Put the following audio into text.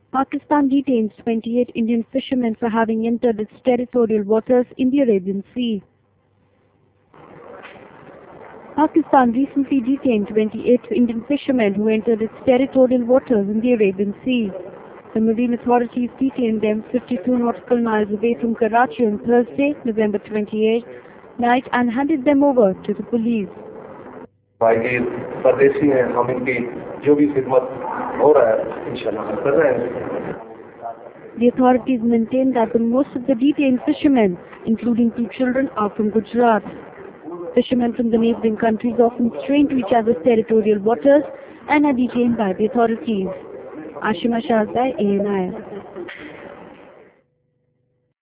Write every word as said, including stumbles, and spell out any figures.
Pakistan detains twenty-eight Indian fishermen for having entered its territorial waters in the Arabian Sea. Pakistan recently detained twenty-eight Indian fishermen who entered its territorial waters in the Arabian Sea. The marine authorities detained them fifty-two nautical miles away from Karachi on Thursday, November twenty-eighth, night and handed them over to the police. भाई परदेसी हैं हम इनकी जो भी खिदमत हो रहा है इंशाल्लाह कर रहे हैं. The authorities maintain that the most of the detained fishermen, including two children, are from Gujarat. Fishermen from the neighboring countries often stray into each other's territorial waters and are detained by the authorities. Ashima Shahzai, A N I.